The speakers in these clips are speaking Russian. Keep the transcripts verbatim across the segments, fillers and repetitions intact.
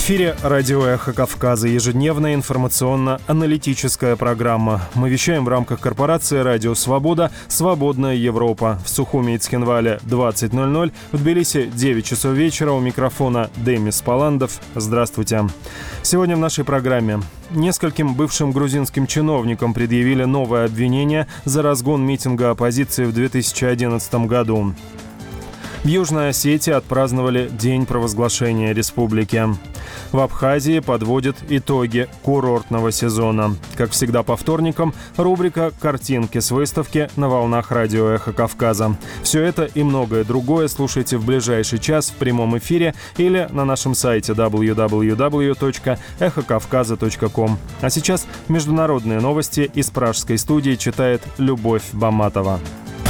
эфире радио «Эхо Кавказа», ежедневная информационно-аналитическая программа. Мы вещаем в рамках корпорации «Радио Свобода», «Свободная Европа». В Сухуми и Цхинвале двадцать ноль ноль, в Тбилиси девять часов вечера. У микрофона Демис Паландов. Здравствуйте. Сегодня в нашей программе. Нескольким бывшим грузинским чиновникам предъявили новое обвинение за разгон митинга оппозиции в две тысячи одиннадцатом году. В Южной Осетии отпраздновали День провозглашения республики. В Абхазии подводят итоги курортного сезона. Как всегда по вторникам, рубрика «Картинки с выставки» на волнах радио «Эхо Кавказа». Все это и многое другое слушайте в ближайший час в прямом эфире или на нашем сайте дабл ю дабл ю дабл ю точка эхо кавказа точка ком. А сейчас международные новости из пражской студии читает Любовь Баматова.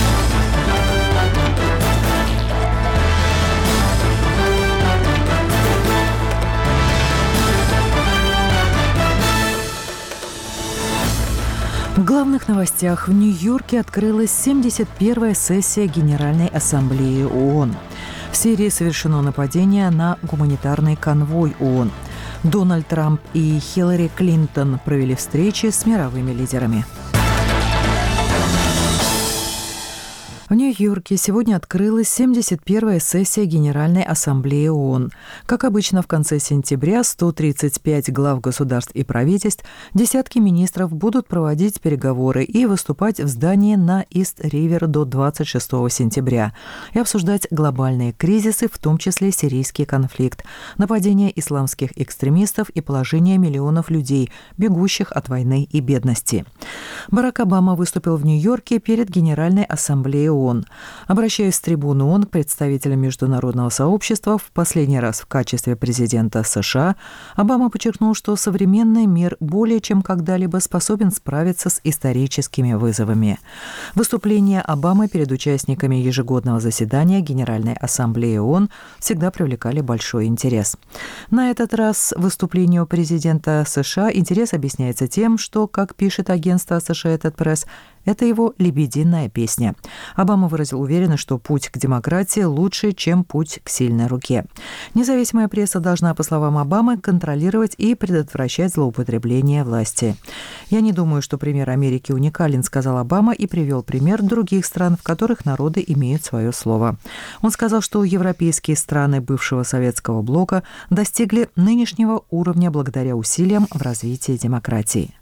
В главных новостях: в Нью-Йорке открылась семьдесят первая сессия Генеральной Ассамблеи ООН. В Сирии совершено нападение на гуманитарный конвой ООН. Дональд Трамп и Хиллари Клинтон провели встречи с мировыми лидерами. В Нью-Йорке сегодня открылась семьдесят первая сессия Генеральной Ассамблеи ООН. Как обычно, в конце сентября сто тридцать пять глав государств и правительств, десятки министров будут проводить переговоры и выступать в здании на Ист-Ривер до двадцать шестого сентября и обсуждать глобальные кризисы, в том числе сирийский конфликт, нападение исламских экстремистов и положение миллионов людей, бегущих от войны и бедности. Барак Обама выступил в Нью-Йорке перед Генеральной Ассамблеей ООН. ООН. Обращаясь с трибуны ООН к представителям международного сообщества в последний раз в качестве президента США, Обама подчеркнул, что современный мир более чем когда-либо способен справиться с историческими вызовами. Выступления Обамы перед участниками ежегодного заседания Генеральной Ассамблеи ООН всегда привлекали большой интерес. На этот раз выступлению президента США интерес объясняется тем, что, как пишет агентство Associated Press, это его лебединая песня. Обама выразил уверенность, что путь к демократии лучше, чем путь к сильной руке. Независимая пресса должна, по словам Обамы, контролировать и предотвращать злоупотребление власти. «Я не думаю, что пример Америки уникален», — сказал Обама и привел пример других стран, в которых народы имеют свое слово. Он сказал, что европейские страны бывшего советского блока достигли нынешнего уровня благодаря усилиям в развитии демократии.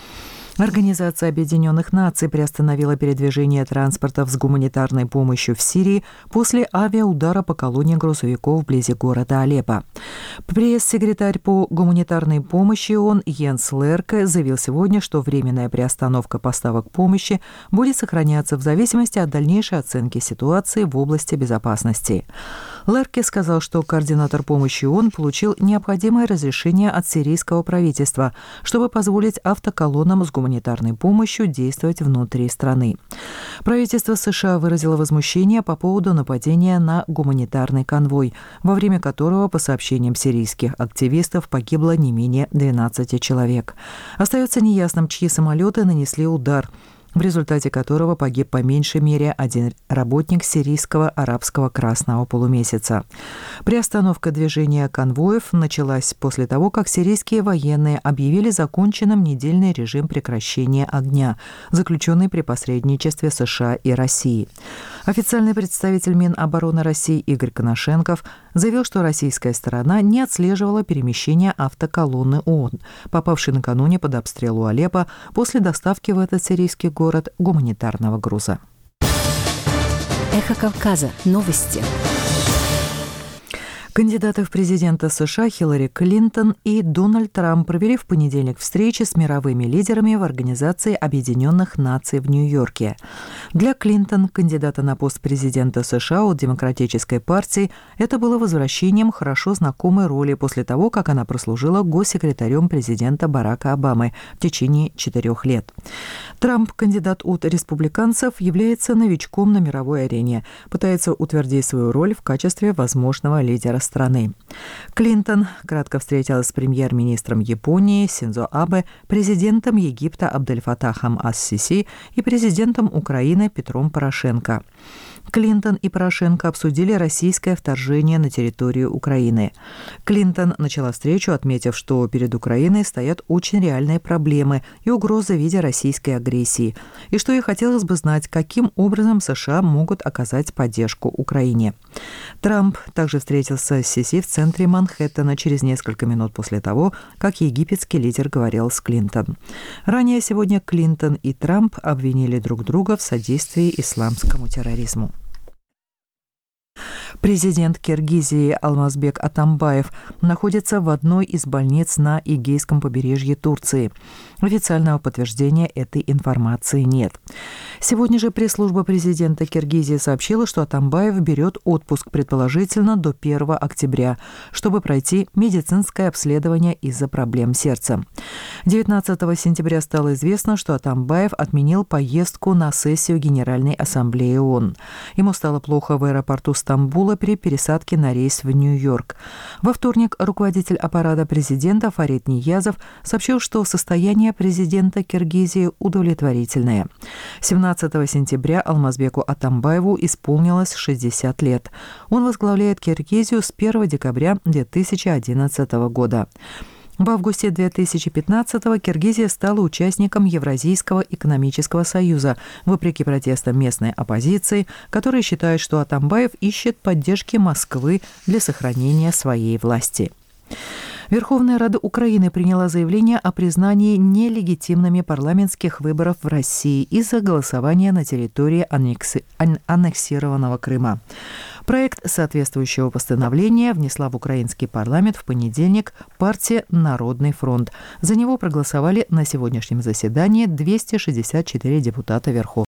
Организация Объединенных Наций приостановила передвижение транспортов с гуманитарной помощью в Сирии после авиаудара по колонне грузовиков вблизи города Алеппо. Пресс-секретарь по гуманитарной помощи ООН Йенс Лерке заявил сегодня, что временная приостановка поставок помощи будет сохраняться в зависимости от дальнейшей оценки ситуации в области безопасности. Лерке сказал, что координатор помощи ООН получил необходимое разрешение от сирийского правительства, чтобы позволить автоколоннам с гуманитарной помощью действовать внутри страны. Правительство США выразило возмущение по поводу нападения на гуманитарный конвой, во время которого, по сообщениям сирийских активистов, погибло не менее двенадцати человек. Остается неясным, чьи самолеты нанесли удар, в результате которого погиб по меньшей мере один работник сирийского арабского красного полумесяца. Приостановка движения конвоев началась после того, как сирийские военные объявили законченным недельный режим прекращения огня, заключенный при посредничестве США и России. Официальный представитель Минобороны России Игорь Коношенков заявил, что российская сторона не отслеживала перемещение автоколонны ООН, попавшей накануне под обстрел у Алеппо после доставки в этот сирийский город гуманитарного груза. Эхо Кавказа. Новости. Кандидаты в президенты США Хиллари Клинтон и Дональд Трамп провели в понедельник встречи с мировыми лидерами в Организации Объединенных Наций в Нью-Йорке. Для Клинтон, кандидата на пост президента США от Демократической партии, это было возвращением хорошо знакомой роли после того, как она прослужила госсекретарем президента Барака Обамы в течение четырех лет. Трамп, кандидат от республиканцев, является новичком на мировой арене, пытается утвердить свою роль в качестве возможного лидера страны. Клинтон кратко встретилась с премьер-министром Японии Синдзо Абе, президентом Египта Абдель Фатахом ас-Сиси и президентом Украины Петром Порошенко. Клинтон и Порошенко обсудили российское вторжение на территорию Украины. Клинтон начала встречу, отметив, что перед Украиной стоят очень реальные проблемы и угрозы в виде российской агрессии, и что ей хотелось бы знать, каким образом США могут оказать поддержку Украине. Трамп также встретился с Сиси в центре Манхэттена через несколько минут после того, как египетский лидер говорил с Клинтон. Ранее сегодня Клинтон и Трамп обвинили друг друга в содействии исламскому терроризму. Президент Киргизии Алмазбек Атамбаев находится в одной из больниц на Эгейском побережье Турции. Официального подтверждения этой информации нет. Сегодня же пресс-служба президента Киргизии сообщила, что Атамбаев берет отпуск, предположительно, до первого октября, чтобы пройти медицинское обследование из-за проблем сердца. девятнадцатого сентября стало известно, что Атамбаев отменил поездку на сессию Генеральной Ассамблеи ООН. Ему стало плохо в аэропорту Стамбула при пересадке на рейс в Нью-Йорк. Во вторник руководитель аппарата президента Фарид Ниязов сообщил, что состояние президента Киргизии удовлетворительное. семнадцатого сентября Алмазбеку Атамбаеву исполнилось шестьдесят лет. Он возглавляет Киргизию с первого декабря две тысячи одиннадцатого года. В августе две тысячи пятнадцатого Киргизия стала участником Евразийского экономического союза, вопреки протестам местной оппозиции, которая считает, что Атамбаев ищет поддержки Москвы для сохранения своей власти. Верховная Рада Украины приняла заявление о признании нелегитимными парламентских выборов в России из-за голосования на территории аннекси... аннексированного Крыма. Проект соответствующего постановления внесла в украинский парламент в понедельник партия «Народный фронт». За него проголосовали на сегодняшнем заседании двести шестьдесят четыре депутата Верховной